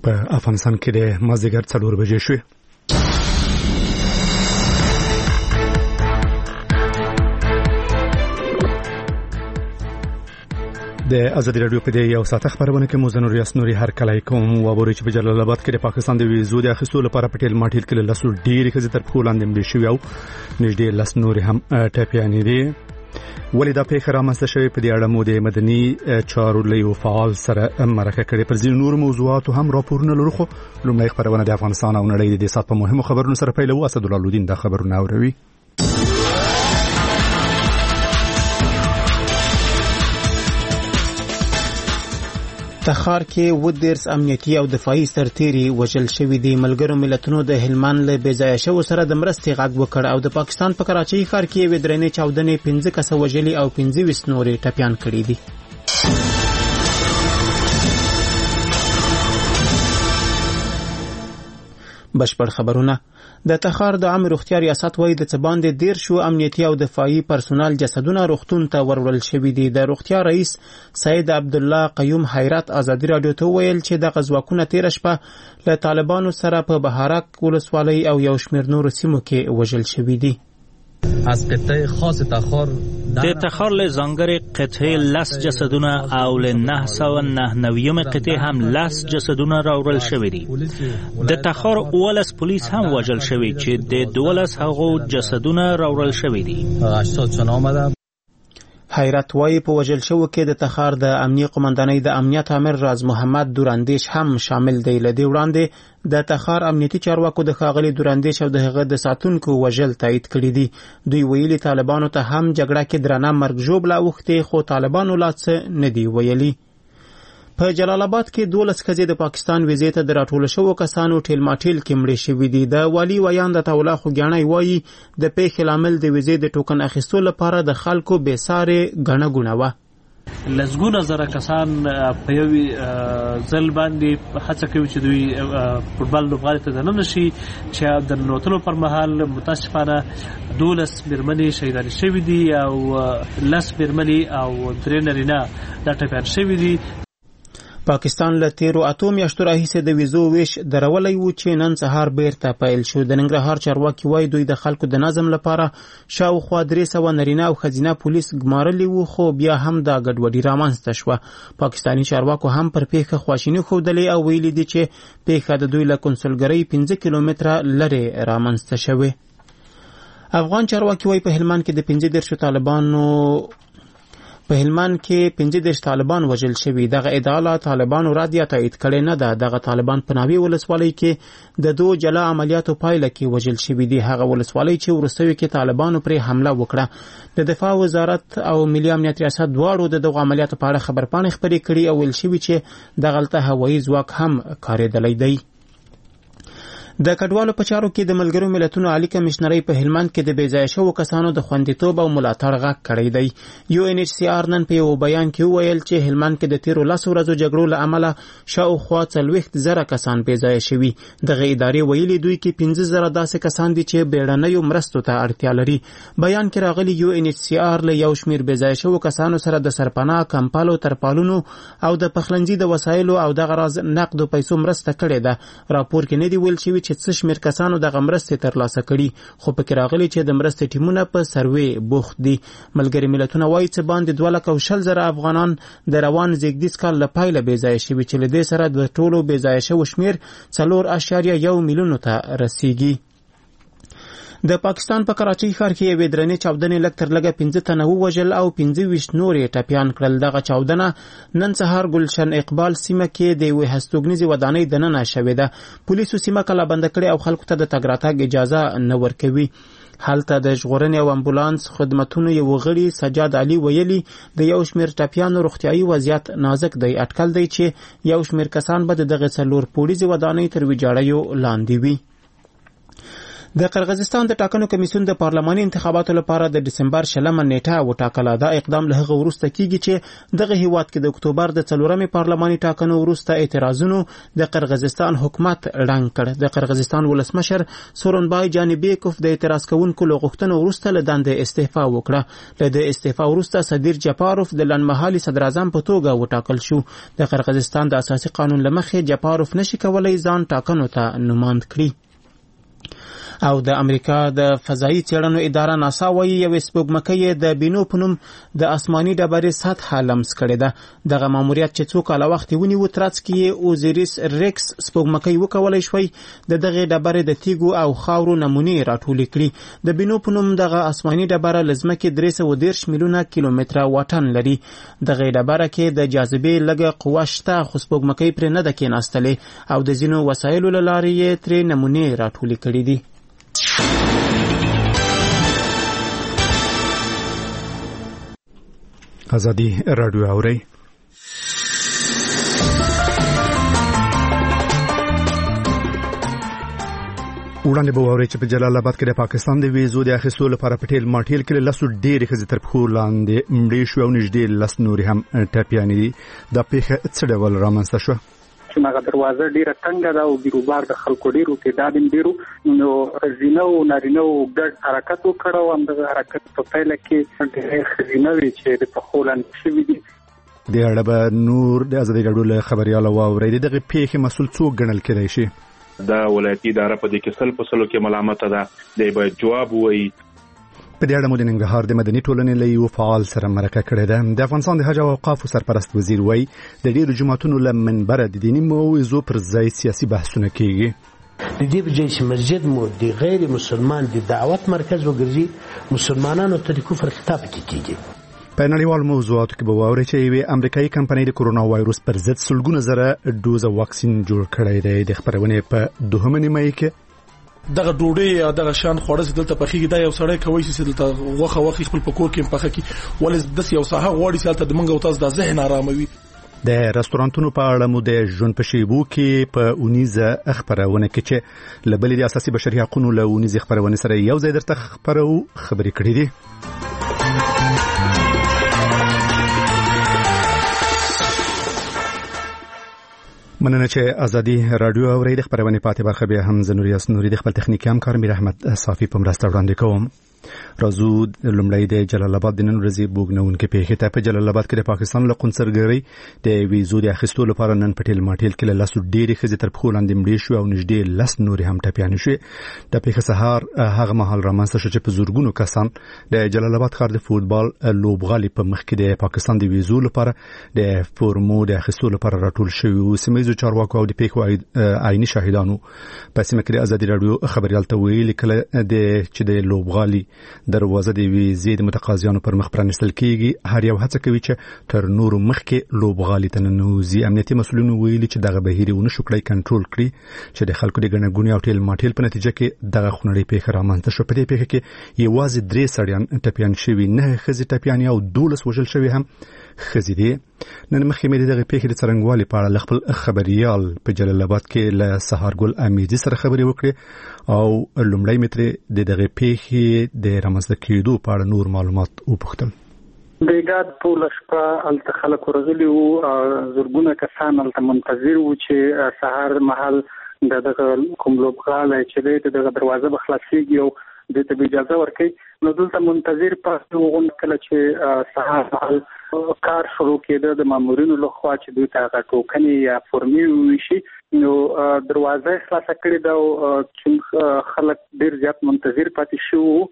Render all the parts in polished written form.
په افغانستان کې د مازدیګر 4 بجې شوې. د ازادي رادیو په دې یو ساعت خبرونه کې موزنور یاسنوري هر کله کوم وابوري چې په جلال آباد کې د پاکستان د ویزو د اخیستلو لپاره پټیل ماټیل کې لاسو ډېری خزې تر پولاند مړي شوی او نږدې لاسنوري هم ټاپیانی دي. ولې دا پیښه رامنځته شوې په دې اړه مو د مدني چارو لیو فعال سره مرکه کړې. پر ځینو نور موضوعاتو هم راپورونه لرو خو لومړی خبرونه د افغانستان او نړۍ د سات په مهمو خبرونو سره پیلوو. اسدالله الدین دا خبرونه اوروي. تخار کې ودرس امنیتي او دفاعي سرتیري وژل شوی دي. ملګرو ملتونو د هلمند له بېځایه شو سره د مرستې غږ وکړ او د پاکستان په کراچۍ ښار کې ودرنې چاودنې 15 کسه وژلي او 25 نورې ټپيان کړي دي. بشپړ خبرونه. د تخار د عام روغتیا ریاست وایي د څباندې 13 امنیتي او دفاعي پرسونل جسدونه روغتون ته ورول شوي دي. د روغتیا رئیس سید عبد الله قیوم حیرت ازادي رادیو ته ویل چې د غزواکونه 13 شپه له طالبانو سره په بهارک ولسوالۍ او یو شمېر نورو سیمو کې وژل شوي دي. از قطعه خاص تخار د تخار له ځانګړي قطعه لس جسدونه او له 999 قطعه هم لس جسدونه راوړل شوي دي. د تخار اولس پولیس هم وژل شوي چې د 12 هغو جسدونه راوړل شوي دي. 80 چن آمده. حیرت وایي په وژل شو کې د تخار د امنیه قومندانۍ د امنیت امر راز محمد دوراندیش هم شامل دی. لدی وړاندې د تخار امنیتي چارواکو د ښاغلي دوراندیش او د هغه د ساتونکو وژل تایید کړی دي. دوی ویلي طالبانو ته هم جګړه کې درنه مرګ ژوبله اوښتې خو طالبانو لا څه نه دی ویلي. په جلال آباد کې 12 ښځې د پاکستان ویزې ته د راټول شوو کسانو ټیل ماټیل کې مړې شوې دي. د والی ویان د تولا خوګیاڼی وایي د پیښې لامل د ویزې د ټوکن اخیستلو لپاره د خلکو بې سارې ګڼه ګوڼه وه. لسګونه زره کسان په یو ځل باندې هڅه کوي چې دوی فوټبال لوبغالي ته دننه شي چې د نوتلو پر مهال متاسفانه 12 میرمنې شهیدانې شوې دي او 10 میرمنې او 3 نارینه دا ټپیان شوي دي. پاکستان له تیرو اتو میاشتو راهیسې د ویزو ویش درولی و چې نن سهار بیرته پیل شو. د ننګرهار چارواکي وایي دوی د خلکو د نظم لپاره شاوخوا 300 نارینه او ښځینه پولیس ګمارلي وو خو بیا هم دا ګډوډي رامنځته شوه. پاکستاني چارواکو هم پر پیښه خواشیني ښودلې او ویلي دي چې پیښه د دوی له کنسولګرۍ 15 کیلومتره لرې رامنځته شوې. افغان چارواکي وایي په هلمند کې د 15 طالبان وژل شوي. دغه ادعا له طالبانو رادیه تایید کړې نه ده. دغه طالبان په ناوې ولسوالۍ کې د 2 جلا عملیاتو پایله کې وژل شوي دي. هغه ولسوالۍ چې وروستیو کې طالبانو پرې حمله وکړه. د دفاع وزارت او ملي امنیت ریاست دواړو د دغه عملیاتو په اړه خبرپاڼې خپرې کړي او ویل شوي چې دغلته هوایي ځواک هم کارېدلی دی. د کډوالو په چارو کې د ملګرو ملتونو عالی کمشنرۍ په هلمند کې د بېځایه شوو کسانو د خوندیتوب او ملاتړ غږ کړی دی. UNHCR نن په یو بیان کې وویل چې هلمند کې د تیرو 10 ورځو جګړو له امله شاوخوا 40,000 کسان بېځایه شوي. دغه ادارې ویلي دوی کې 15,000 داسې کسان دي چې بیړنیو مرستو ته اړتیا لري. بیان کې راغلي UNHCR له یو شمېر بېځایه شوو کسانو سره د سرپناه، کمپالو، ترپالونو او د پخلنځي د وسایلو او دغه راز نقدو پیسو مرسته کړې ده. راپور کې نه دی ویل شوي چې څه شمېر کسانو دغه مرستې ترلاسه کړي خو پکې راغلي چې د مرستې ټیمونه په سروې بوخت دي. ملګري ملتونه وایي چې باندې 2,20,000 افغانان د روان زیږدیز کال له پیله بېځایه شوي چې له دې سره د ټولو بېځایه شوو شمېر 4.1 میلیونو ته رسیږي. د پاکستان په کراچۍ ښار کې یوې درنې چاودنې لږ تر لږه 15 تنه ووژل او 25 نورې ټپیان کړل. دغه چاودنه نن سهار ګلشن اقبال سیمه کې د یوې هستوګنیزې ودانۍ دننه شوې ده. پولیسو سیمه کلابنده کړې او خلکو ته د تګ راتګ اجازه نه ورکوي. هلته د ژغورنې او امبولانس خدمتونو یو غړي سجاد علي ویلي د یو شمېر ټپیانو روغتیایي وضعیت نازک دی. اټکل دی چې یو شمېر کسان به د دغه 4 پوړیزې ودانۍ تر ویجاړیو لاندې وي. د قرغیزستان د ټاکنو کمیسیون د پارلماني انتخاباتو لپاره د ډسمبر 20 نیټه وټاکله. دا اقدام له هغه وروسته کیږي چې دغه هیواد کې د اکتوبر د 4مې پارلماني ټاکنو وروسته اعتراضونو د قرغیزستان حکومت ړنګ کړ. د قرغیزستان ولسمشر سورونبای جانبیکوف د اعتراض کوونکو له غوښتنو وروسته له دندې استعفا وکړه. له د استعفا وروسته صدیر جپاروف د لنډمهالي صدر اعظم په توګه وټاکل شو. د قرغیزستان د اساسي قانون له مخې جپاروف نشي کولای ځان ټاکنو ته نوماند کړي. او د امریکا د فضایي څېړنو اداره ناسا وايي یو سپوږمکۍ د بینو په نوم د آسماني ډبرې سطحه لمس کړې ده. دغه ماموریت چې څو کاله وخت ونیو ترڅ کې اوزیریس ریکس سپوږمکۍ وکولای شوی د دغه ډبرې د تیګو او خاورو نمونې راټولې کړي. د بینو په نوم دغه آسماني ډبره لزمکه 313 میلیونه کیلومتره واټن لري. دغه ډبره کې د جاذبې لږه قوه شته خو سپوږمکۍ پرې نه ده کېناستلې او د ځینو وسایلو له لارې یې ترې نمونې راټولې کړي دي. ازادي رادیو اوري. وړاندې به واورئ چې په جلال آباد کې د پاکستان د ویزو د اخیستلو لپاره پټیل ماټیل کې لاسو ډېرې ښځې تر پښو لاندې مړې شوې او نږدې 10 نورې هم ټپیانې دي. دا پیښه څه ډول رامنځته شوه؟ هغه دروازه ډیره تنګه ده او بیروبار د خلکو ډیرو تعداد ډیرو نو زینو نارینو ګډ حرکت وکړ او همدغه حرکت په پیل کې د خزینوي چې د پخولن شوی دي. د اړه به نور د ازادي راډیو له خبرياله واوري دغه پیښه مسول څوک ګڼل کېدای شي؟ دا ولایتي اداره په دې کې سل په سلو کې ملامت ده. دی به جواب وایي. په دې اړه مو د ننګرهار د مدني ټولنې له یو فعال سره مرکه کړې ده. د افغانستان د حج او اوقافو سرپرست وزیر وایي د ډېرو جماعتونو له منبره د دیني موضوع پر ځای سیاسي بحثونه کیږي. د دې په ځای چې مسجد مو د غیر مسلمان د دعوت مرکز وګرځي مسلمانانو ته د کفر خطاب کیږي. په نړیوال موضوعاتو کې به واورئ چې یوې امریکایي کمپنۍ د کرونا وایروس پر ضد سلګونه زره ډوزه واکسین جوړ کړی دی. د خبرونې په 2 نیمه کې دغه ډوډۍ یا دغه شان خوړه دلته پخېږي. دا یو سړی کوي چې دلته غوخه خپل پکور کې پخه کی ولې د یو ساحه غوړي سالته د منګو تاسو د ذهن آراموي. د رستورانتونو په اړه مو د ژوند په شیبو کې په اونیزه خبرونه کې چې لبلې د اساسي بشري حقوقو له اونیزه خبرونه سره یو ځای درته خبرې کړې دي. مننه چې ازادي رادیو اوري. د خبرونه پاتې برخه به هم زنوریاس نوري د خپل تخنیکی همکار میر احمد صافي په مرسته وړاندې کوم. راځو لومړی د جلال آباد د نن ورځې بوګنونکې پیښې ته. په جلال آباد کې د پاکستان له قونسلګرۍ د ویزو د اخیستلو لپاره نن پټیل ماټیل کې له لاسو ډېرې ښځې تر پښو لاندې مړې شوې او نږدې 10 نورې هم ټپیانې شوې. د پیښې سهار هغه مهال رامنځته شو چې په زورګونو کسان د جلال آباد ښار د فوټبال لوبغالي په مخ کې د پاکستان د ویزو لپاره د فورمو د اخیستلو لپاره راټول شوي وو. سیمه چارواکو او د پیښو عیني شاهدانو په سیمه کې د ازادي رادیو خبريال ته ویلي کله چې د لوبغالي دروازه د ویزې د متقاضیانو پر مخ پرانستل کیږي. هر یو هڅه کوي چې تر نورو مخکې لوبغالي ته ننوځي. امنیتي مسؤلینو ویلي چې دغه بهیر ونه شو کړی کنټرول کړي چې د خلکو د ګڼګونې او ټیل ماټیل په نتیجه کې دغه خونړۍ پیښه رامنځته شو. په دې پیښه کې یوازې 3 سړیان ټپیان شوي، 9 ښځې ټپیانې او 12 وژل شوي هم ښځې دي. نن مخکې مې دغه پیښې د څرنګوالي په اړه خپل خبريال په جلال آباد کې له سهارګل امیدي سره خبرې وکړې او لومړی متر د دغه پیښې د رامنځته کېدو په اړه نور معلومات وپوښتل. د ګاد ټول شپه الته خلک ورغلي وو، زرګونه کسان الته منتظر وو چې سهار مهال دغه کوم لوبغالی چې دغه دروازه به خلاصېږي او د ته اجازه ورکړي. نو دلته منتظر پاتې وو کله چې سهار مهال کار شروع کېده د مامورینو لخوا چې دوی ته هغه ټوکنې یا فورمې وویشي. نو دروازه خلاصه کړې ده او چې خلک ډېر زیات منتظر پاتې شوي وو،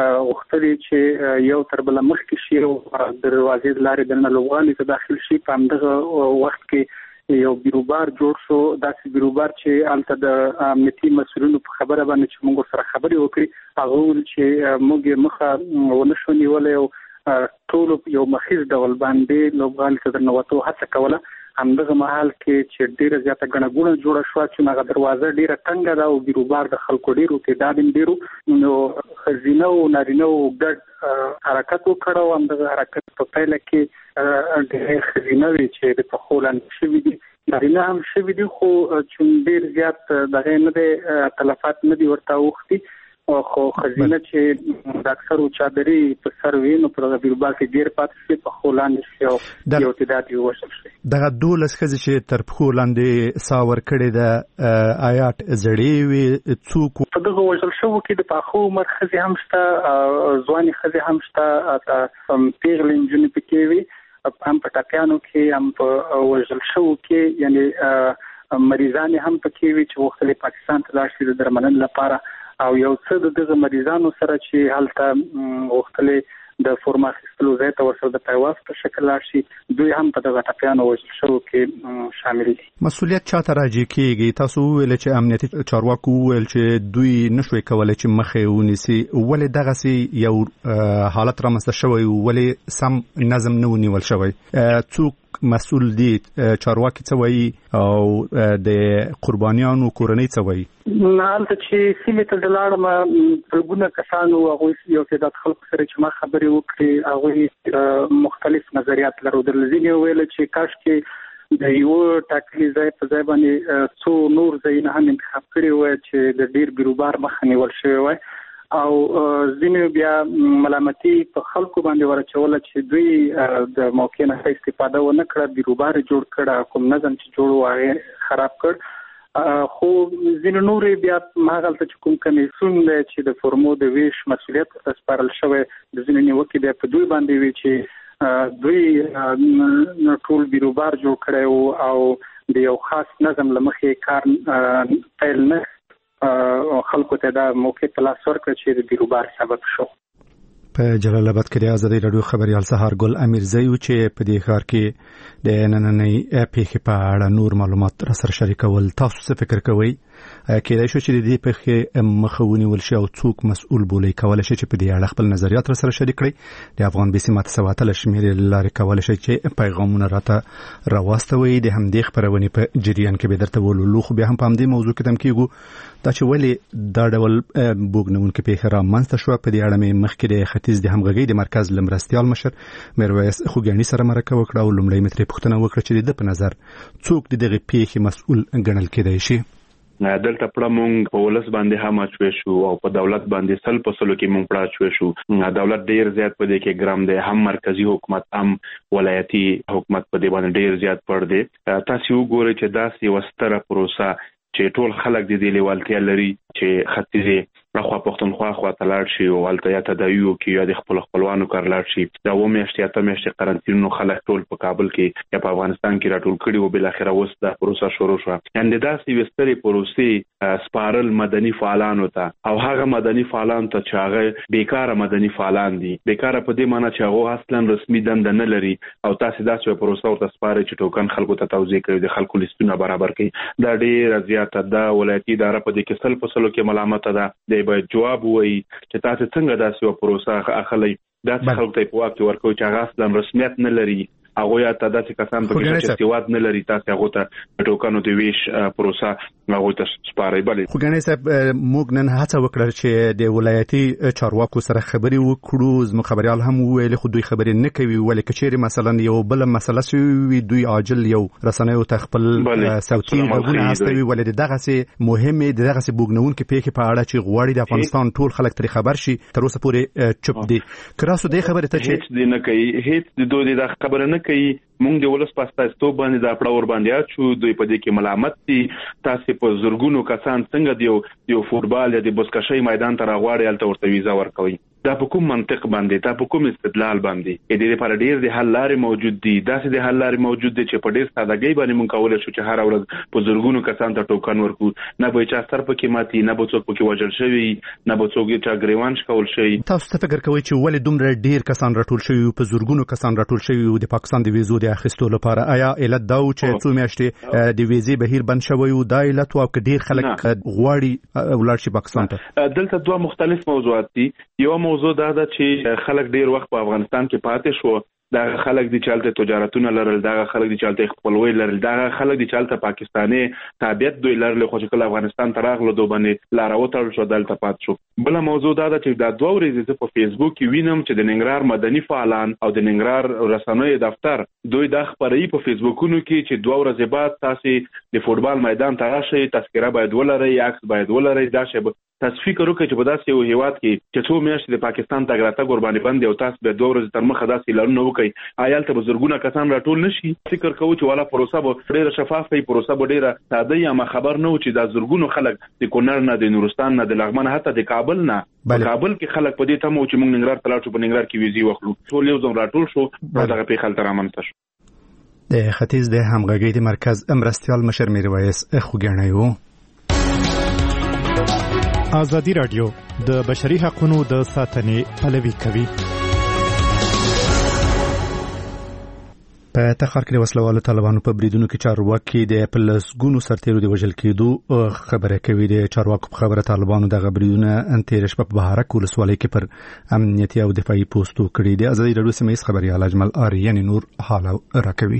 غوښتل چې یو تر بل مخکې شي او د دروازې لارې دننه لوبغالي ته داخل شي. په همدغه وخت کې یو بیروبار جوړ شو، داسې بیروبار چې الته د امنیتي مسؤلینو په خبره باندې چې موږ سره خبرې وکړي هغه ول چې موږ مخه ونه شو نیولای او ټول یو مخیز ډول باندې لوبغالي ته درنوتو هڅه کوله. همدغه مهال کې چې ډیره زیاته ګڼګونه جوړه شوه چې هغه دروازه ډیره تنګه ده او بیروبار د خلکو ډیرو تعداد ډیرو نو خزینه او نارینه ګډ حرکت وکړ او همدغه حرکت په پیل کې د خزینه وی چې د پخولن شوی دي نارینه هم شوی دي خو چې ډیر زیات دغه نه د تلفات نه دي ورته وختي خو خزینه چې د اکثرو چادري په سر وینو پر بیروبار کې ډیر پاتې په خولان شي او یو تعداد یو وشل شي دغه 12 خزې چې تر په خولانده ساور کړي د آیات زړې وي څوک په دغه وشل شو کې د پاخو مرکزي هم شته ځواني خزې هم شته پیغلین جن پکې وي هم په ټاپیانو کې هم په وشل شو کې یعنی مریضان هم پکې وي چې وختلې پاکستان ته لاړ شي د درملنې لپاره او یو څه دغه مریضانو سره چې هلته وختلې د فورماسیستلو ځای ته ورسره د پیوست په شکل راشي دوی هم په دغه ټاپیانو وژل شو کې شامل دي. مسؤلیت چاته راځي کېږي؟ تاسو ویل چې امنیتي چارواکو ویل چې دوی نشوي کولای چې مخه ونیسي، ولې دغه سي یو حالت رامنځته شوی، ولې سم نظم نه ونیول شوی؟ څوک مسؤل دي؟ چارواکي څه وایي او د قربانیانو کورنۍ څه وایي؟ نالته چې سیمه ته دلاړم په کسانو هغه یو تعداد خلک سره چې ما خبرې وکړې هغه مختلف نظریات لرو درلزینې ویل چې کاش کې د یو ټاکلي ځای په ځای باندې څو نور ځایونه هم انتخاب کړي وای چې د ډیر بیروبار مخه نیول شوی وای او ځینې بیا ملامتي په خلکو باندې ورچول چې دوی د موقع نه استفاده ونه کړه، بیروبار جوړ کړه، کوم نظم چې جوړ وای خراب کړ. خو ځینې نور بیا ماغلته چې کوم کمیسیون دی چې د فورمو د ویش مسولیت ورته سپارل شوی د ځینې نیوکې بیا په دوی باندې وی چې دوی ټول بیروبار جوړ کړی او د یو خاص نظم لمخې کار پیل نه خلکو ته دا موقع په لاس ورکړ چې د بیروبار سبب شو. په جلال آباد کې د آزادۍ راډیو خبريال سهار ګل امیرزی چې په دې ښار کې د نننۍ پیښې په اړه نور معلومات را سره شریکول. تاسو څه فکر کوئ؟ کېدای شو چې د دې پیښې مخه ونیول شي او څوک مسؤل بولي؟ کولای شي چې په دې اړه خپل نظریات را سره شریک کړئ. د افغان بي سي ماته سواتل شمیرې لارې کولای شي چې پیغامونه راته راواستوي. د همدې خبرونې په جریان کې به درته ولولو، خو بیا هم په همدې موضوع کې تم کېږو دا چې ولې دا ډول بوګنونکې پیښه رامنځته شوه. په دې اړه مې مخکې د ختیځ د همغږۍ د مرکز لمرستیال مشر میرویس خوګیاڼي سره مرکه وکړه او لومړی مې ترې پوښتنه وکړه چې د په نظر څوک د دغې پیښې مسؤل ګڼل کېدای شي. دلته پړه مونږ په ولس باندې هم اچوي شو او په دولت باندې سل په سلو کې مونږ پړه اچوي شو. دولت ډیر زیات په دې کې ګرام دی، هم مرکزی حکومت هم ولایتي حکومت په دې باندې ډیر زیات پړ دی. تاسو وګورئ چې دا سی وستره پروسه چې ټول خلک د دې لیوالتیا لري چې ختیځي راخوا پښتونخوا خوا تلاړ شي او التیا تداویو کې یا د خپلوانو کار لاړ شي. دا و میاشتې اته میاشتې قرنطینو خلک ټول په کابل کې یا په افغانستان کې راټول کړي او بل اخره اوس دا پروسه شروع شو. یعنی دا سی وستري پروسې سپارل مدني فعالانو ته او هغه مدني فعالان ته چې هغه بیکاره مدني فعالان دي، بیکاره په دې معنی چې هغه اصلا رسمي دنده نه لري او تاسو دا څه پروسه ورته سپاري چې ټوکن خلکو ته توزیع کوي، د خلکو لیستونه برابر کوي. دا ډیر زیاته دا ولایتي اداره په دې کې سل په سلو کې ملامت ده. د باید جواب وایي چې تاسو څنګه داسې یو پروسه اخلي. دا خلک ته په واقع ورکوي چې هغه اصلا رسمیت نه لري، هغه یا تاسو کسان په کې چې استواد نه لري، تاسو هغه ته ټوکنو د ویش پروسه هغه ته سپاري. بلې خوګنۍ صاحب موږ نن هڅه وکړه چې د ولایتي چارواکو سره خبري وکړو، زموږ خبريال هم ویل خو دوی خبري نه کوي. ولې کچېری مثلا یو بل مسله سوي دوی عاجل یو رسنیو ته خپل صوتي غوونه استوي. ولې دغه سي مهمه دغه سي بوګنون کې پیښه په اړه چې غواړي د افغانستان ټول خلک تر خبر شي تر اوسه پورې چپ دي. کراسو د خبره ته چې هیڅ نه کوي، هیڅ دوی د خبره نه کوي. مونږ د ولس پاستاستو باندې دا پړه ور باندې اچو، دوی په دې کې ملامت دي. تاسو په زورګونو کسان څنګه یو فوټبال یا د بسکشۍ میدان ته راغواړي الته ورته ویزا ورکوي. دا په کوم منطق باندې، دا په کوم استدلال باندې؟ دې لپاره ډیر د حل لارې موجود دي. داسې د حل لارې موجود دي چې په ډیر سادهګۍ باندې مونږ کولای شو چې هر ورځ په زورګونو کسان ته ټوکن ورکو. نه به چا سر پکې ماتي، نه به څوک پکې وژل شوی، نه به څوک چا ګریوان شکول شي. تاسو څه فکر کوئ چې ولې دومره ډیر کسان راټول شوی، په زورګونو کسان راټول شوی د پاکستان د ویزو د اخیستلو لپاره؟ آیا علت دا و چې څو میاشتې د ویزې بهیر بند شوی او دا علت او ډیر خلک غواړي ولر شي پاکستان ته؟ دلته دوه مختلف موضوعات دي. یو موضوع دا ده چې خلک ډیر وخت په افغانستان کې پاتې شو. دا خلک دي چالت تجارتونه لرل، دا خلک دي چالت خپلوي لرل، دا خلک دي چالت پاکستاني تابعیت دوی لرل، خو چې کله افغانستان ته راغلو دوی باندې لاروتل شو دلته پات شو. بل موضوع دا ده چې دا دوه ورځې په فیسبوک کې وینم چې د ننګرهار مدني فعالان او د ننګرهار رسنیو دفتر دوی دا خبري په فیسبوکونو کې چې دوه ورځې بعد تاسو د فوټبال میدان ته راشئ، تذکره باید ولرئ، عکس باید ولرئ، دا شی تاسو فکر وکړئ چې په داسې یو هیواد کې چې څو میاشتې د پاکستان تګ راتګ قرباني باندې او تاسو به 2 ورځې تر مخه داسې لارونه وکړئ آیال ته بزرګونه کسان راټول نشي فکر کوو چې والا پروسه به ډېره شفافه وي پروسه به ډېره ساده یا ما خبر نه و چې دا زرګونو خلک د کونړ نه د نورستان نه د لغمان حتی د کابل نه کابل کې خلک په دې تمو چې موږ ننګرهار ته لاړو په ننګرهار کې ویزي واخلو ټول یو ځای راټول شو دغه په خلک رامنځته شو د ختیځ د همغږۍ د مرکز مرستیال مشر میرویس خوګیاڼی وو. ازادي رادیو د بشري حقوقو د ساتنې پلوي کوي. په تخار کې د وسلوالو طالبانو په بریدونو کې چارواکي د پلسګونو سرتیرو د وژل کېدو خبره کوي. د چارواکو په خبره طالبانو د غبريدونه انتیر شپه په بهارک ولسوالۍ کې پر امنیتي او دفاعي پوسټو کړی دی. ازادي رادیو سیمه خبري اجمل آریان نور حاله راکوي.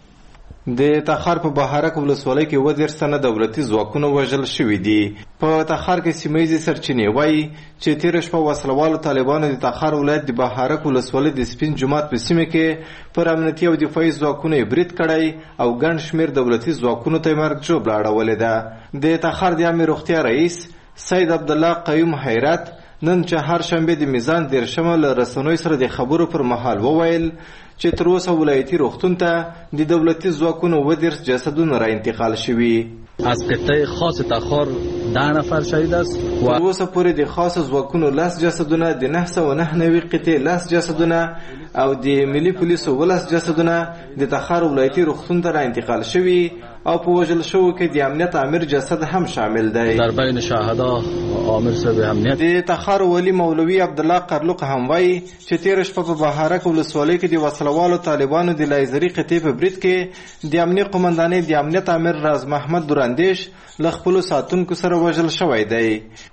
د تخار په بهارک ولسوالۍ کې ودیر سنه دولتي ځواکونه وژل شوې دي. په تخار کې سیمایي سرچینې وایي چې تیر شپه وسلوالو طالبانو د تخار ولایت د بهارک ولسوالۍ د سپین جومات په سیمه کې پر امنیتي او دفاعي ځواکونه برید کړی او ګڼ شمېر دولتي ځواکونو ته مرګ ژوبله اړولې ده. د تخار د عامه روغتیا رئیس سید عبدالله قیوم حیرت نن چهارشنبه د میزان دیرشمه له رسنیو سره د خبرو پر مهال وویل چې تر اوسه ولایتي روغتون ته د دولتي ځواکونو ودیر جسدونه را انتقال شوي. از قطعه خاص تخار 10 نفر شهید است و تر اوسه پورې د خاص ځواکونو 10 جسدونه د 999 قطعه 10 جسدونه او د ملي پولیسو 10 جسدونه د تخار ولایتي روغتون ته را انتقال شوي او په وژل شو کې د امنیت امیر جسد هم شامل دی. در بین شهدا امیر صاحب امنیت د تخار ولی مولوی عبدالله قرلوق هم وایي چې تیر شپه په بهارک ولسوالۍ کې د وسلوالو طالبانو د لایزري قطعې په برید کې د امنیت قومندانۍ د امنیت امیر راز محمد دراندیش له خپلو ساتونکو سره وژل شوی دی.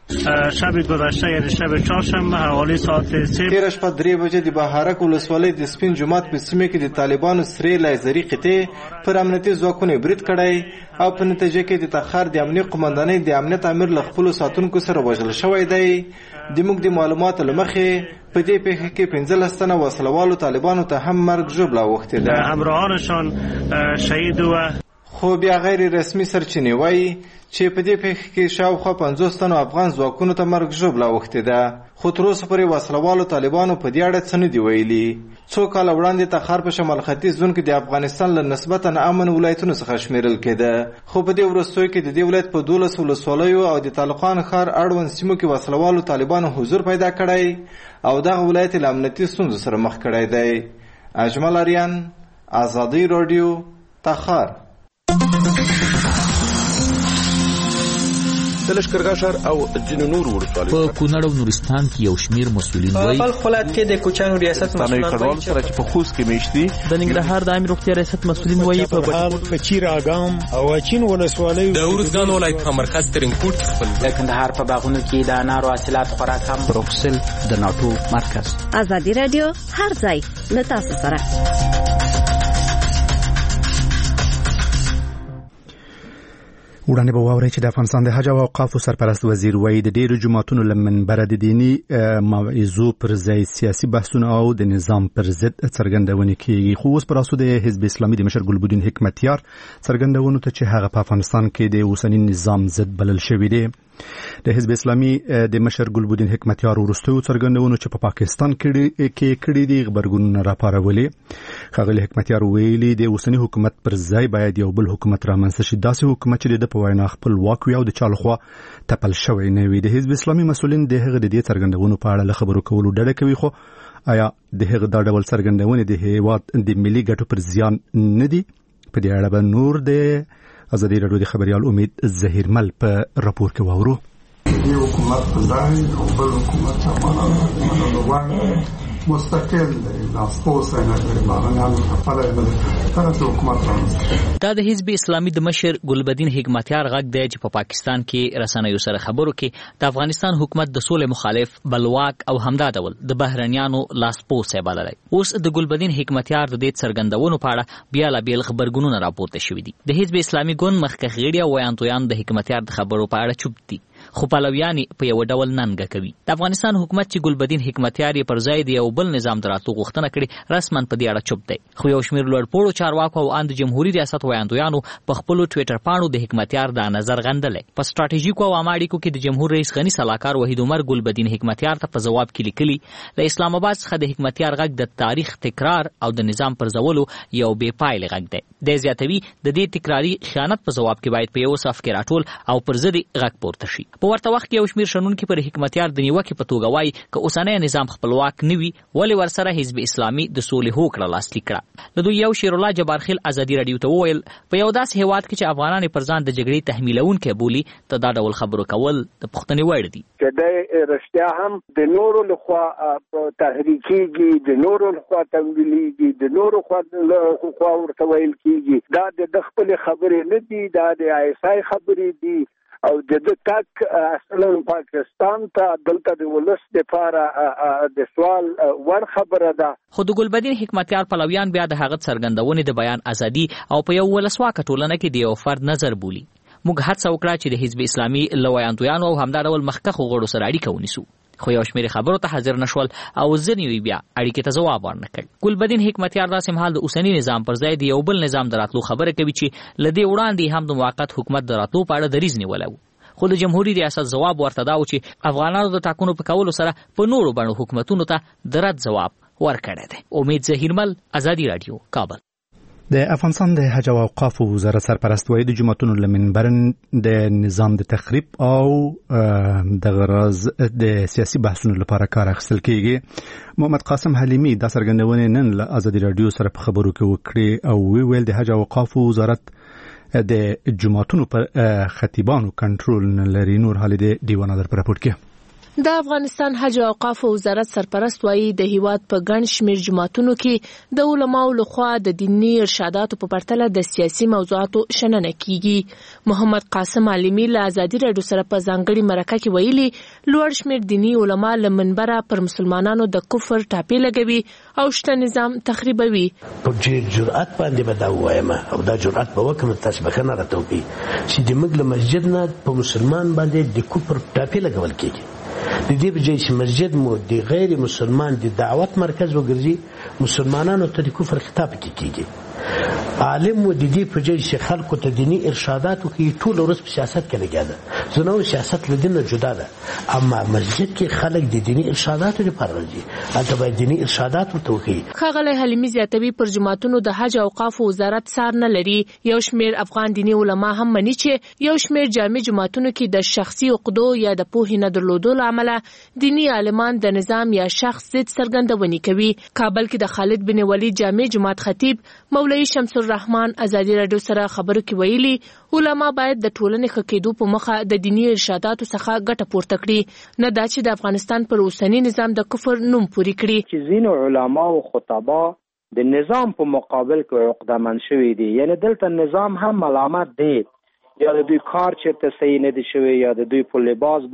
شب گذشته یعنی شب چهارشنبه حوالی ساعت 3 تیر شپه 3 بجې د بهارک ولسوالۍ د سپین جومات په سیمه کې د طالبانو سری لایزري قطعې پر امنیتي ځواکونو برید کړی او په نتیجه کې د تخار د امنیت قومندانۍ د امنیت امیر له خپلو ساتونکو سره وژل شوی دی. د موږ د معلوماتو له مخې په دې پیښه کې 15 تنه وسلوالو طالبانو ته هم مرګ ژوبله اوښتې ده. همراهانشان شهید و خو بیا غیر رسمي سرچینې وایي چې په دې پیښه کې شاوخوا 50 تنو افغان ځواکونو ته مرګ ژوبله اوښتې ده. خو تر اوسه پورې وسلوالو طالبانو په دې اړه څه نه دي ویلي. څو کاله وړاندې تخار په شمال ختیځ زون کې د افغانستان له نسبتا امن ولایتونو څخه شمیرل کېده. خو په دې وروستیو کې د دې ولایت په 12 ولسوالیو او د طالقان ښار اړوند سیمو کې وسلوالو طالبانو حضور پیدا کړی او دغه ولایت له امنیتي ستونزو سره مخ کړی دی. اجمل آریان ازادي رادیو تخار. د لشکرګاه ښار او ځینو نورو ولسوالیو په کونړ او نورستان کې یو شمیر مسؤلین وایي په خپل ولایت کې د کوچانو ریاست مسؤلین وایي چې په خوست کې میشتي د ننګرهار د عامه روغتیا ریاست مسؤلین وایي په چیر اګام او چین ولسوالیو د ورزګان ولایت مرکز ترنکوټ خپل د کندهار په باغونو کې د انارو حاصلات خوراک هم بروکسل د ناټو مرکز. ازادي رادیو هر ځای له تاسو سره. وړاندې به واورئ چې د افغانستان د حج او اوقافو سرپرست وزیر وایي د ډېرو جماعتونو له منبره د دیني موعظو پر ځای سیاسي بحثونه او د نظام پر ضد څرګندونې کېږي. خو اوس پر اساس د حزب اسلامي د مشر ګلبدین حکمتیار څرګندونو ته چې هغه په افغانستان کې د اوسنی نظام ضد بلل شوی دی. د حزب اسلامي د مشر ګلبدین حکمتیار ورستیو څرګندونو چې په پاکستان کې کړي دي خبرګونونه راپارولې. ښاغلي حکمتیار ویلي د اوسنی حکومت پر ځای باید یو بل حکومت رامنځته شي، داسې حکومت چې د په وینا خپلواک وي او د چا لخوا تپل شوی نه وي. د حزب اسلامي مسؤلین د هغه د دې څرګندونو په اړه له خبرو کولو ډډه کوي. خو آیا د هغه دا ډول څرګندونې د هیواد د ملي ګټو پر زیان نه دي؟ په دې اړه به نور د ازادي رادیو د خبريال امید ظهیر مل په راپور کې واورو. یو حکومت په ځای او بل حکومت منلو مستقل دی، لاسپوڅ نه دی، باغنان خپل نه تاسو حکومت راځي. دا د حزب اسلامي د مشر ګلبدین حکمتیار غږ دی چې په پاکستان کې رسنیو سره خبرو کې د افغانستان حکومت د سولې مخالف، بلواک او همدا ډول د بهرنیانو لاسپوڅ بللی. اوس د ګلبدین حکمتیار د دې څرګندونو په اړه بیلابیل خبرګونونه راپورته شوي دي. د حزب اسلامي ګوند مخکښ غړي او ویاندویان د حکمتیار د خبرو په اړه چوپ دي. خو پلویان په یو ډول ننګه کوي. د افغانستان حکومت چې ګلبدین حکمتیار پر ځای د یو بل نظام دراتو غوښتنه کړې رسما په دې اړه چوپ دی. خو یو شمېر لوړپوړو چارواکو او ان د جمهوریت ریاست وایاندویانو په خپل ټوئیټر پاڼو د حکمتیار د نظر غندلې. په سټراټیژیکو او عامه اړیکو کې د جمهور رئیس غنی سلاکار وحید عمر ګلبدین حکمتیار ته په جواب کې لیکلي له اسلام آباد څخه د حکمتیار غږ د تاریخ تکرار او د نظام پر ځولو یو بې پایلې غږ دی. د زیاتوي د دې تکراری خیانت په جواب کې باید په یو صف کې راټول او پر ضد غږ پورته شي. په ورته وخت کې یو شمېر شنونکي پر حکمتیار د نیوکې په توګه وایي که اوسنی نظام خپلواک نه وي ولې ورسره حزب اسلامي د سولې هوکړه لاسلیک کړه. له دوی یو شیر الله جبارخیل ازادي رادیو ته وویل په یو داسې هیواد کې چې افغانان پر ځان د جګړې تحمیلونکي بولي ته دا ډول خبرو کول د پوښتنې وړ دي. کله رښتیا هم د نورو لخوا تحریکيږي، د نورو لخوا تمویلېږي، د نورو لخوا ورته ویل کېږي دا د خپل خبرې نه دي، دا د ایسای خبرې دي او د تک اصلا پاکستان ته دلته د ولس لپاره د سوال ور خبره ده. خو د ګلبدین حکمتیار پلویان بیا د هغه څرګندونې د بیان ازادي او په یو ولسواکه ټولنه کې د یو فرد نظر بولي. موږ هڅه وکړه چې د حزب اسلامي لویاندویانو او همدا ډول مخکښو غړو سره اړیکه ونیسو خو یو شمېر خبرو ته حاضر نشول او ځینې بیا اړیکې ته ځواب ورنکړ. ګلبدین حکمتیار داسې مهال د اوسني نظام پر ځای د یو بل نظام د راتلو خبره کوي چې له دې وړاندې هم د موقت حکومت د راتلو په اړه دریځ نیولی و. خو د جمهوریت ریاست ځواب ورته دا و چې افغانانو د ټاکنو په کولو سره په نورو بڼو حکومتونو ته د رد ځواب ورکړی دی. امید ظهیرمل، ازادي رادیو، کابل. د افغانستان د حج او اوقاف وزارت سرپرست وایي د جمعتونو له منبر د نظام د تخریب او د غرض د سیاسي بحثونو لپاره کار اخیستل کیږي. محمد قاسم حلیمی د څرګندونې نن له ازادي رادیو سره په خبرو کې وکړي او ویل د حج او اوقاف وزارت د جمعتونو پر خطیبانو کنټرول نه لري. نور حال د دیوان در پر راپورټ کې د افغانستان حج او اوقاف وزارت سرپرست وایي د هیواد په ګڼ شمېر جماعتونو کې د علماو لخوا د دیني ارشاداتو په پرتله د سیاسي موضوعاتو شننه کیږي. محمد قاسم عالمي له ازادي رادیو سره په ځانګړي مرکه کې ویلي لوړ شمېر دیني علما له منبره پر مسلمانانو د کفر ټاپې لګوي او شته نظام تخریبوي. په ډېر جرأت باندې به دا ووایم او دا جرأت به وکړم تاسو بخښنه راته وکړئ چې د موږ له مسجد نه په مسلمان باندې د کفر ټاپې لګول کېږي. د دې بجای چې مسجد مو د غیر مسلمان د دعوت مرکز وګرځي مسلمانانو ته د کفر خطاب کیږي. عالم مو د دې په ځای چې خلکو ته دینی ارشادات کوي ټول ورځ په سیاست کې لګیا ده. زنو سیاست له دین نه جدا ده اما مسجد کې خلک د دینی ارشاداتو لپاره راځي هلته باید دینی ارشادات ورته وکړي. ښاغلی حلیمي زیاتوي پر جماعتونو د حج او اوقاف وزارت څار نه لري. یو شمېر افغان دیني علما هم مني چې یو شمېر جامع جماعتونو کې د شخصي عقدو یا د پوهې نه درلودو له امله دیني عالمان د نظام یا شخص ضد څرګندونې کوي. کابل کې د خالد بن ولید جامع جماعت خطیب مولوي شمس الرحمن ازادي رادیو سره خبرو کې ویلي علما باید د ټولنې ښه کېدو په مخه د دیني ارشاداتو څخه ګټه پورته کړي نه دا چې د افغانستان پر اوسني نظام د کفر نوم پوري کړي. چې ځینو علما او خطبا د نظام په مقابل کې عقدهمن شوي دي یعنی دلته نظام هم ملامت دی یا د دوی کار چېرته صحیح نه دی شوی یا د دوی په لباس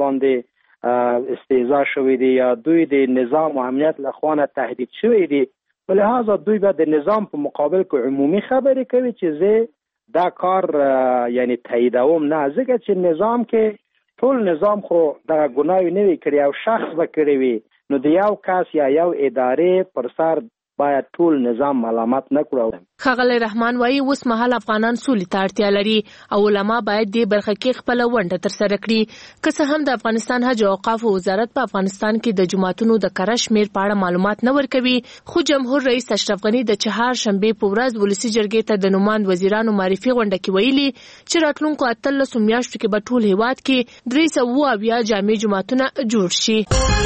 باندې استهزاء شوی دی یا دوی د نظام او امنیت له خوا نه تهدید شوی دي. ولهذا دوی به د نظام په مقابل کې عمومي خبرې کوي چې زه دا کار یعنی تاییدوم نه ځکه چې نظام کې ټول نظام خو دا ګناوي نه وي کړی او شخص به کړی وي نو د یو کس یا یو ادارې پر سر باید ټول نظام ملامت نه کړو. ښاغلی رحمان وایي اوس مهال افغانان سولې ته اړتیا لري او علما باید دې برخه کې خپله ونډه ترسره کړي. که څه هم د افغانستان حج او اوقاف وزارت په افغانستان کې د جماعتونو د کره شمېر په اړه معلومات نه ورکوي خو جمهور رئیس اشرف غني د چهارشنبې په ورځ ولسي جرګې ته د نوماند وزیرانو معرفي غونډه کې ویلي چې راتلونکو 18 میاشتو کې به ټول هیواد کې 370 جامع جماعتونه جوړ شي.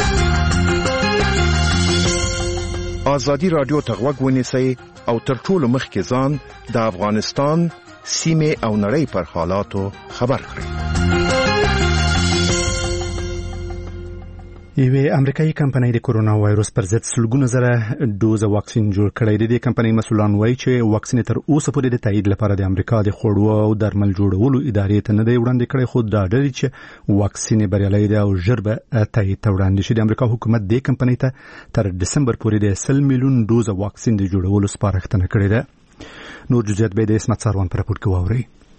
ازادي رادیو ته غوږ ونیسئ او تر ټولو مخکې ځان د افغانستان سیمې او نړۍ پر حالاتو خبر کړئ. یوه امریکایي کمپنۍ د کورونا وایروس پر ضد سلګونه زره ډوز واکسین جوړ کړی دی. د کمپنۍ مسؤلان وایي چې واکسین تر اوسه پورې د تایید لپاره د امریکا د خوړو او درمل جوړولو ادارې ته نه دی وړاندې کړی خو دا ډېر چې واکسین بریالي دی او ژر به تایید ته وړاندې شي. د امریکا حکومت د کمپنۍ ته تر دسمبر پورې د 100 میلیون ډوز واکسین د جوړولو سپارښتنه کړې ده. نور جزئیات به د اسمت ساروان پر راپورټ کې واورئ.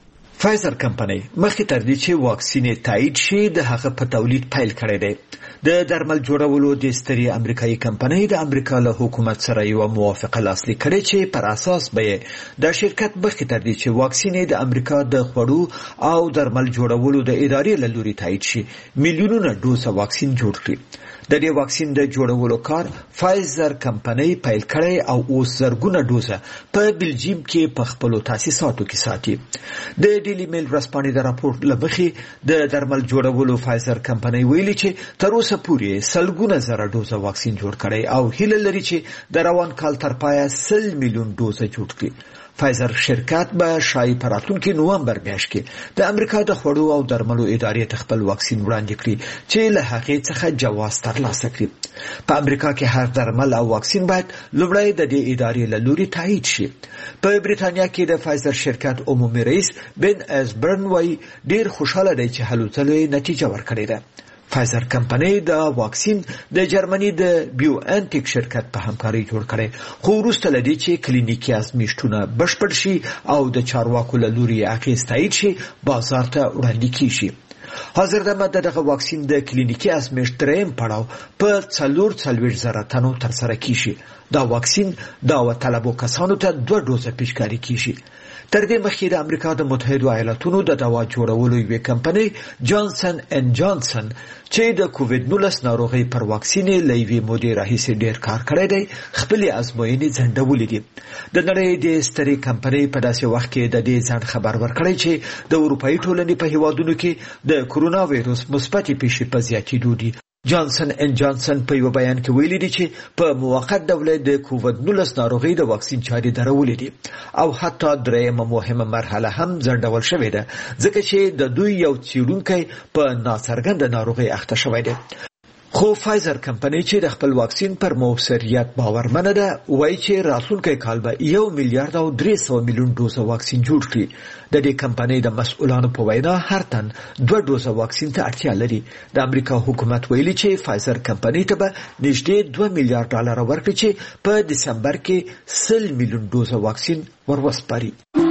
فایزر کمپنۍ مخکې تر دې چې واکسین تایید شي د هغه په تولید پیل کړی دی. د درمل جوړولو د سترې امریکایي کمپنۍ د امریکا له حکومت سره یو موافقه لاسلیک کړې چې پر اساس به د شرکت مخکې تر دې چې واکسین د امریکا د خوړو او درمل جوړولو د ادارې له لوري تایید شي میلیونونه ډوز واکسین جوړ کړي. د دې واکسین د جوړولو کار فایزر کمپنۍ پیل کړی او اوس زرګونه ډوزه په بلجیم کې په خپل تاسیساتو کې ساتي. د ډیلی میل ورځپاڼې د راپور لمخې د درمل جوړولو فایزر کمپنۍ ویلي چې تر اوسه پورې سلګونه زره ډوزه واکسین جوړ کړي او هیله لري چې د روان کال تر پایه 100 میلیون ډوزه جوړ کړي. فایزر شرکت به شایي په راتلونکي نومبر میاشت کې د امریکا د خوړو او درملو ادارې ته خپل واکسین وړاندې کړي چې له هغې څخه جواز ترلاسه کړي. په امریکا کې هر درمل او واکسین باید لومړی د دې ادارې له لوري تایید شي. په بریتانیا کې د فایزر شرکت عمومي رئیس بن اسبرن وايي ډیر خوشاله دی چې هلو ځلو نتیجه ورکړې ده. فایزر کمپنۍ د واکسین د جرمني د بیو انټیک شرکت په همکاري جوړ کړي خو وروسته لدی چې کلینیکي ازمایښتونه بشپړ شي او د چارواکو له لوري اخیست تایید شي بازار ته وړاندې کیږي. حاضر دمه دغه واکسین د کلینیکي ازمایښت دریم پړاو په 440,000 تنو تر سره کیږي. دا واکسین د طلبو کسانو ته 2 ډوزه پیشکاري کیږي. تر دې مخکې د امریکا د متحده ایالاتونو د دوا جوړولو یوې کمپنۍ جانسن ان جانسن چې د کووډ 19 ناروغي پر واکسین لوي مودې راهیسې ډیر کار کړی دی خپل ازموینې ځنډولې دي. د نړۍ د سترې کمپنۍ په داسې وخت کې د دې ځان خبر ورکړی چې د اروپאי ټولنې په هیوادونو کې د کرونا وایروس مثبتې پیښې په زیاتېدو دي. جانسن ان جانسن په یو بیان کې ویلي دي چې په موقت ډول د کووډ 19 ناروغي د واکسین چارې درولې دي او حتی درېیمه مهمه مرحله هم ځنډول شوې ده ځکه چې د دوی یو څېړونکی په ناڅرګنده ناروغي اخته شوی دی. خو فایزر کمپنۍ چې د خپل واکسین پر موثریت باورمنه ده وایي چې راتلونکی کال به 1 میلیارډ او 300 میلیون ډوزه واکسین جوړ کړي. د دې کمپنۍ د مسؤلانو په وینا هر تن 2 ډوزه واکسین ته اړتیا لري. د امریکا حکومت ویلي چې فایزر کمپنۍ ته به نږدې 2 میلیارډ ډالر ورکړي چې په دسمبر کې 100 میلیون ډوزه واکسین وروسپاري.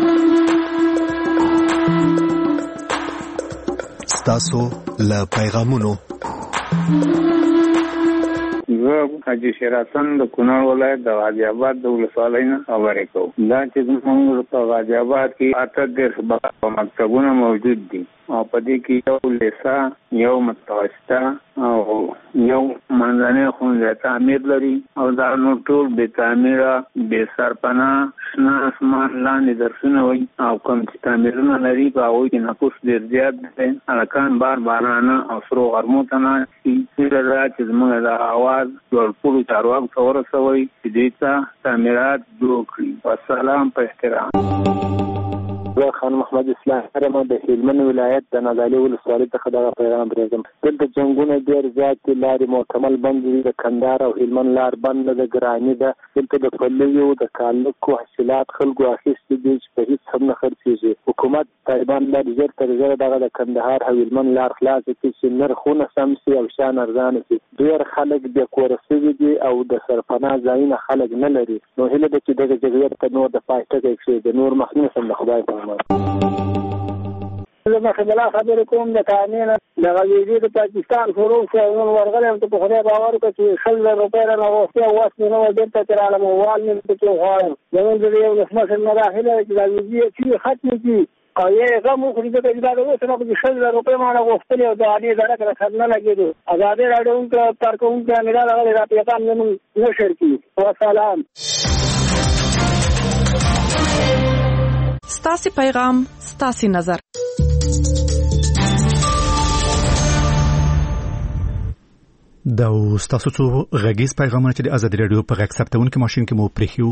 ستاسو له پیغامونو زه حاجی شیر حسن د کونړ ولایت د غازی آباد د ولسوالۍ نه خبرې کوم. دا چې زموږ په غازی آباد کې 8 مکتبونه موجود دي او په دې کې یو لیسا یو متوسطه او یو منځنی ښوونځی تعمیر لري او دا نور ټول بې تعمیره بې سرپناه شنه اسمان لاندې درسونه وایي او کوم چې تعمیرونه لري په هغوی کې نفوس ډېر زیات دی. هلکان بارانه او سرو غرمو ته ناست دي. هیله ده چې زموږ د اواز ټولو چارواکو ته ورسوئ چې دوی ته تعمیرات جوړ کړي. والسلام په احترام. زه خان محمد اسلام هرم د هلمند ولایت د نادعلي ولسوالۍ څخه دغه پیغام درځم. دلته جنګونه ډېر زیات دي، لارې مکمل بند دي، د کندهار او هلمند لار بند ده، ګراني ده. دلته د پلیو د کالکو حاصلات خلکو اخیستي دي چې په هېڅ هم نه خرڅېږي. حکومت طالبان باید ژر تر ژره دغه د کندهار او هلمند لار خلاصه کړي چې نرخونه سم شي او شیان ارزانه شي. ډېر خلک بې کوره شوي دي او د سرپناه ځایونه خلک نه لري. نو هیله ده چې دغه جګړې ته نور د پای ټکی کړي. د نور مخنیوي هم د خدای په زه مخکې بلا خبرې کوم د کانې نه د غزیزي د پاکستان شروع شو نن ورغلی یم ته په خدای باور وکړه چې 100,000 روپۍ رانه غوښتې او وس مې نه وه بېرته چې رالم وال مې پکې غواړم. زمونږ د یو ولسمشر نه دا هیله ده چې دا غزیزي یې چیرې ختمې کړي او یې غم وکړي ځکه چې دا د اوس نه خو 100,000 روپۍ ما نه غوښتلې او د هغې زړه کله سر نه لګېدو. ازادي راډیو کارکوونکي امیر راغلی دا پیغام زمونږ نشر کړي. وسلام. ستاسې پیغام ستاسې نظر. دا ستاسو څو غږیز پیغامونه چې د ازادي راډیو په غږ ثبتونکو ماشين کې مو پرېښیو.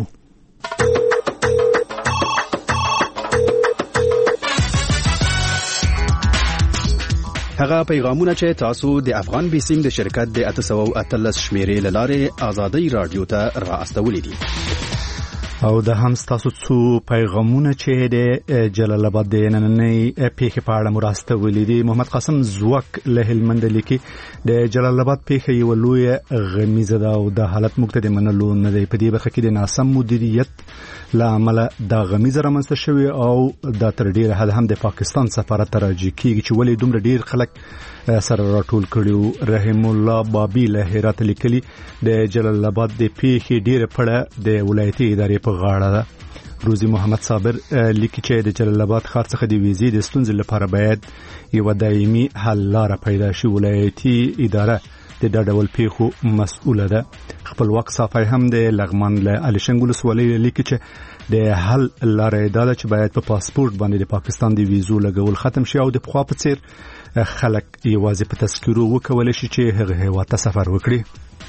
هغه پیغامونه چې تاسو د افغان بیسیم د شرکت د 813 شمیرې لاره آزادي رادیو ته را استولې دي. او د هم تاسو څو پیغامونه چې د جلال آباد د نننۍ پیښې په اړه مراسته ولیدي. محمد قاسم زوک له هلمند لیکي د جلال آباد پیښه یو لوی غمیزه ده او د حالت موږ ته د منلو نه دی. په دې برخه کې د ناسم مدیریت لامل د غمیزه رامنځته شوی او د تر ډیره حد هم د پاکستان سفارت راځي کیږي چې ولې دومره ډیر خلک سره راټول کړیو. رحم الله بابی له هرات لیکلي د جلال آباد د پیښې ډیره پړه د ولایتي ادارې په غاړه ده. روزي محمد صابر لیکي چې د جلال آباد ښار څخه د ویزې د ستونزې لپاره باید یو دایمي حل لاره پیدا شي. ولایتي اداره د ډول پیښو مسؤله ده. خپلواک صافی هم د لغمان له علي شنګ ولسوالۍ لیکي چې د حل لاره ده چې باید په پاسپورت باندې د پاکستان د ویزو لګول ختم شي او د پخوا په څیر خلک یوازې په تذکرو وکولای شي چې هغه هیواد ته سفر وکړي.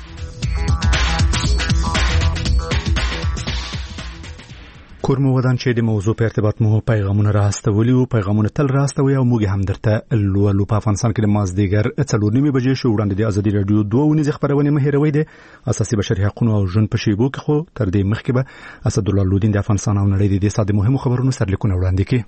کورمو ودان چې د موضوع په ارتباط مو پیغامونه راستولي او پیغامونه تل راستوي او موږ هم درته لولو. په افغانستان کې د مازدیګر 4:30 بجې شو وړاندې د ازادي رادیو 2 ونیز خبرونه مهیروي دي اساسي بشري حقوقو او ژوند په شیبو کې خو تر دې مخکې به اسد الله لودین د افغانستان او نړۍ د ساده مهمو خبرونو سرلیکونه وړاندې کړي.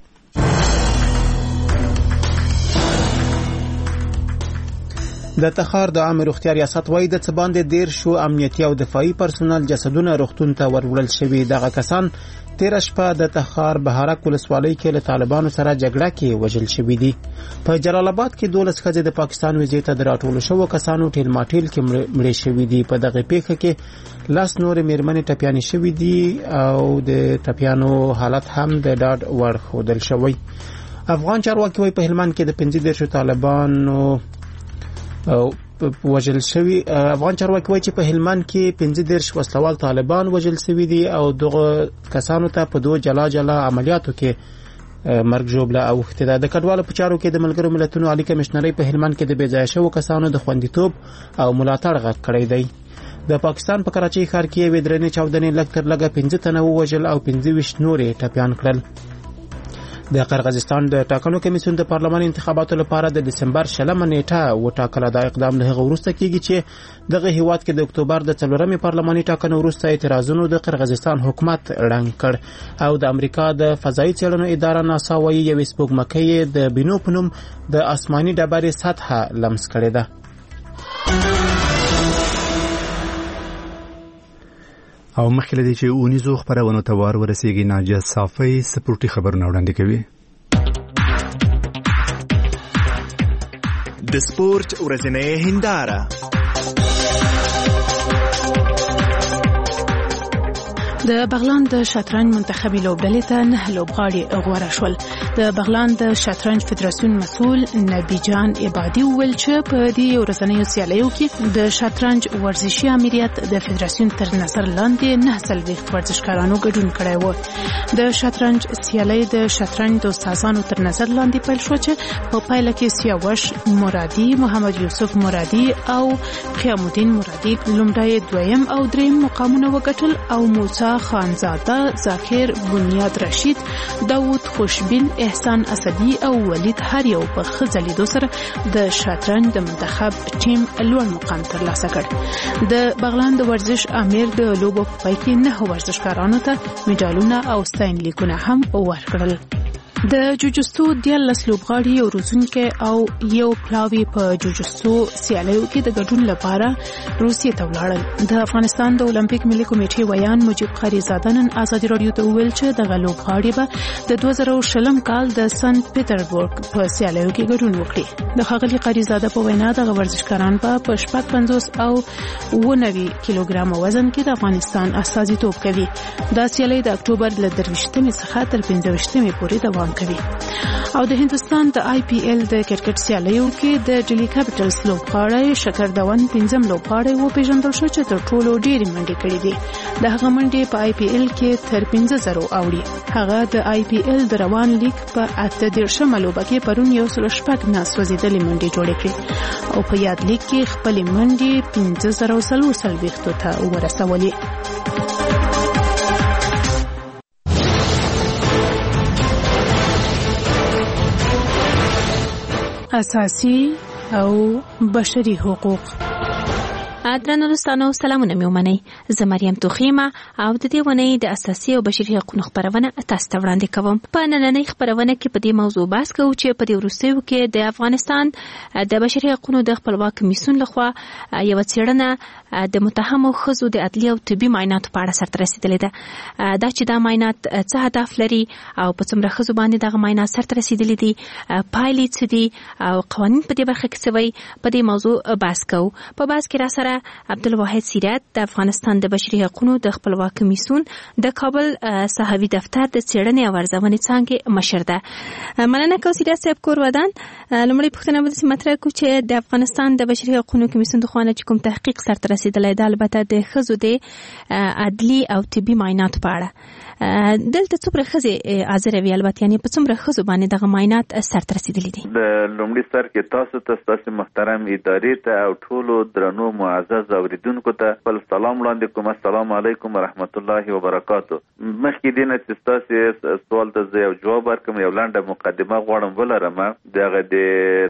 د تخار د عام روغتیا ریاست وایي د څباندې دیر شو امنیتي او دفاعي پرسونل جسدونه روغتون ته ورولل شوي. دغه کسان تیر شپه د تخار بهارک ولسوالۍ کې له طالبانو سره جګړه کې وژل شوي دي. په جلال آباد کې 12 ښځې د پاکستان ویزې ته د راټولو شوو کسانو ټیل ماټیل کې مړې شوي دي. په دغه پیښه کې 10 نور میرمنې ټپیانې شوي دي او د ټپیانو حالت هم د ډاډ وړ ښودل شوی. افغان چارواکي وايي په هلمند کې د 15 طالبانو او وژل شوی. افغان چارواکي وايي چې په هلمند کې 15 وسلوال طالبان وژل شوی دي او دغه کسانو ته په دوه جلا جلا عملیاتو کې مرګ ژوبله اوښتې ده. د کډوالو په چارو کې د ملګرو ملتونو عالی کمشنرۍ په هلمند کې د بې ځایه شوو کسانو د خوندیتوب او ملاتړ غږ کړی دی. د پاکستان په کراچۍ ښار کې یوې درنې چاودنې لږ تر لږه 15 تنه ووژل او 25 نورې ټپیان کړل. د قرغیزستان د ټاکنو کمیسیون د پارلمان انتخاباتو لپاره د دسمبر 20 نیټه وټاکله. دا اقدام له هغه وروسته کیږي چې دغه هیواد کې د اکتوبر د 4مې پارلماني ټاکنو وروسته اعتراضونو د قرغیزستان حکومت ړنګ کړ او د امریکا د فضایي څېړنو اداره ناسا وايي یوې سپوږمکۍ د بینو په نوم د آسماني ډبرې سطحه لمس کړې ده. او مخکې لدی چې اونیزو خبرونه ته وار ورسیږي ناجیه صافی سپورتي خبرونه وړاندې کوي. د سپورت ورځنۍ هنداره د بغلان د شطرنج منتخبي لوبډلې ته 9 لوبغاړي غوړه شول. د بغلان د شطرنج فدراسیون مسؤل نبی جان عبادي ویل چې په دې ورځنیو سیالیو کې د شطرنج ورزشي امریت د فدراسیون تر نظر لاندې 9 ورزشکارانو ګډون کړی و. د شطرنج سیالي د شطرنج د استادانو تر نظر لاندې پیل شو چې په پایله کې سیاوش مرادي، محمد یوسف مرادي او قیام الدین مرادي لومړی، دویم او دریم مقامونه وګټل او موسی خانزاده، ذاکر بنیاد رشید، داوود خوشبین، احسان اسدی او ولید هر یو په خزلیدو سره د شطرنج د منتخب ټیم لوړ مقام ترلاسه کړ. د بغلان د ورزش امیر د لوبو په پای کې 9 ورزشکارانو ته میډالونه او ستاینلیکونه هم ورکړل. د جوجستو 13 لوبغاړي او روزونکي او یو پلاوی په جوجستو سیالیو کې د ګډون لپاره روسیې ته ولاړل. د افغانستان د اولمپیک ملي کمیټې ویان مجيب قریزاده نن ازادي رادیو ته ویل چې د لوبغاړي به د 2020 کال د سنت پیټرزبورګ په سیالیو کې ګډون وکړي. د ښاغلي قریزاده په وینا د ورزشکاران په 55 او 90 کیلوګرام وزن کې د افغانستان استازیتوب کوي. دا سیالي د اکتوبر ل 23 څخه تر 25 پورې دوام کوي. او د هندستان د آی پی ایل د کرکټ سیالیو کې د ډیلی کیپټلز لوبغاړی شکر دون 5م لوبغاړی و پیژندل شو چې تر ټولو ډېری منډې کړې دي. د هغه منډې په آی پی ایل کې تر 15,000 اوړي. هغه د آی پی ایل د روان لیگ په 8 لوبه کې پرون یو سل شپږ ناسوځېدلې منډې جوړې کړې او په یاد لیگ کې خپل منډې 15,000 ته ورسولې. اساسي او بشري حقوق. درنو دوستانو سلامونه مې ومنئ. زه مریم توخیمه او د دې ونې د اساسي او بشري حقوقو خبرونه تاسو ته وړاندې کوم. په نننۍ خبرونه کې په دې موضوع بحث کوو چې په دې وروستیو کې د افغانستان د بشري حقوقو د خپلواک کمیسیون لخوا یو څېړنه د متهمو ښځو د عدلي او طبي معایناتو په اړه سرته رسیدلې ده. دا چې دا معاینات څه هدف لري او په څومره ښځو باندې دغه معاینات سرته رسیدلې دي، پایلې څه دي او قوانین په دې برخه کې څه وایي، په دې موضوع بحث کوو. په بحث کې را سره عبدالواحد سیرت د افغانستان د بشري حقوقو د خپلواک کمیسیون د کابل صحافي دفتر د څېړنې او ارزونې څانګې مشر ده. مننه کوم سیرت صاحب کور ودان. لومړی پوښتنه به داسې مطرح کړو چې د افغانستان د بشري حقوقو کمیسیون د خوا نه چې کوم تحقیق سرته رسېدلی ده، البته د ښځو د عدلي او طبي معایناتو په اړه دلته څومره ښځې حاضرې وي، البته یعنې په څومره ښځو باندې دغه معاینات سرته رسېدلي دي؟ د لومړي سر کې تاسو ته ستاسو محترم ادارې ته او ټولو درنو معزز اوریدونکو ته خپل سلام وړاندې کوم. السلام علیکم ورحمت الله وبرکاتو. مخکې دې نه چې ستاسو سوال ته زه یو جواب ورکړم، یو لنډه مقدمه غواړم ولرم. دغه د